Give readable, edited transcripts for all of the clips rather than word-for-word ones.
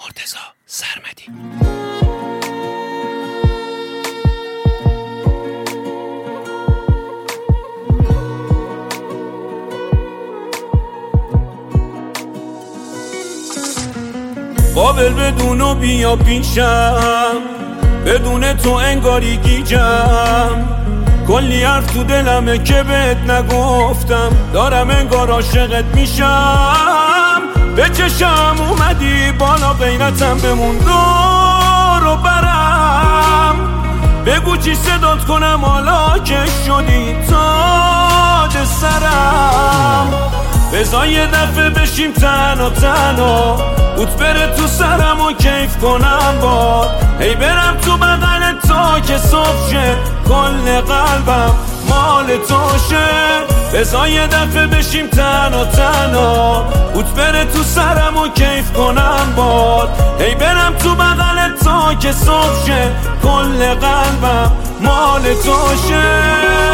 مرتضی سرمدی. قابل بدونو بیا پیشم، بدون تو انگاری گیجم. کلی حرف تو دلمه که بهت نگفتم، دارم انگار عاشقت میشم. به چشم اومدی بالا، غیرتم بمون دور و برم. بگو چی صدات کنم حالا که شدی تاج سرم. بذار یه دفعه بشیم تنها تنها، اوت بره تو سرم و کیف کنم باد. هی برم تو بغل تا که صبح شه، کل قلبم مال توشه. بذار یه دفعه بشیم تنها تنها، اوت بره تو سرم و کیف کنم باد. هی برم تو بغل تا که صبح شه، کل قلبم مال توشه.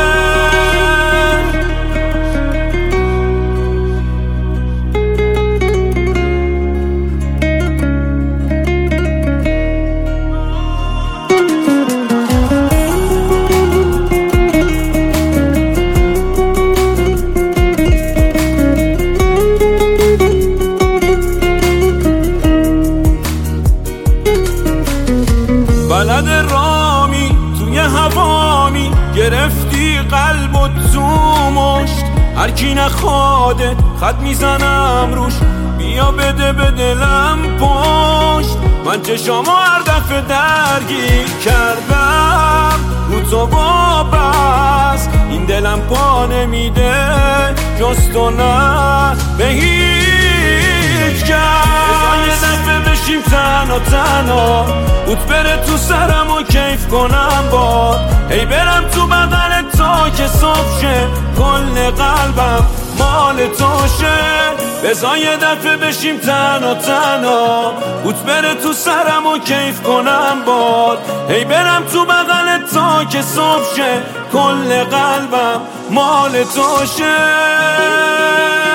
بلد رامی توی هوامی، گرفتی قلب و تو مشت. هر کی نخواده خط میزنم روش، بیا بده به دلم پشت. من چشامو هر دفعه درگیر کردم رو تو بابست، این دلم پا نمیده جز تو نه به هیچ کس. یه دفعه بشیم تنها تنها، اوت بره تو سرم و کیف کنم باد. هی برم تو بغل تا که صبح شه، کل قلبم مال توشه. بذار یه دفعه بشیم تنها تنها، اوت بره تو سرم و کیف کنم باد. هی برم تو بغل تا که صبح شه، کل قلبم مال توشه.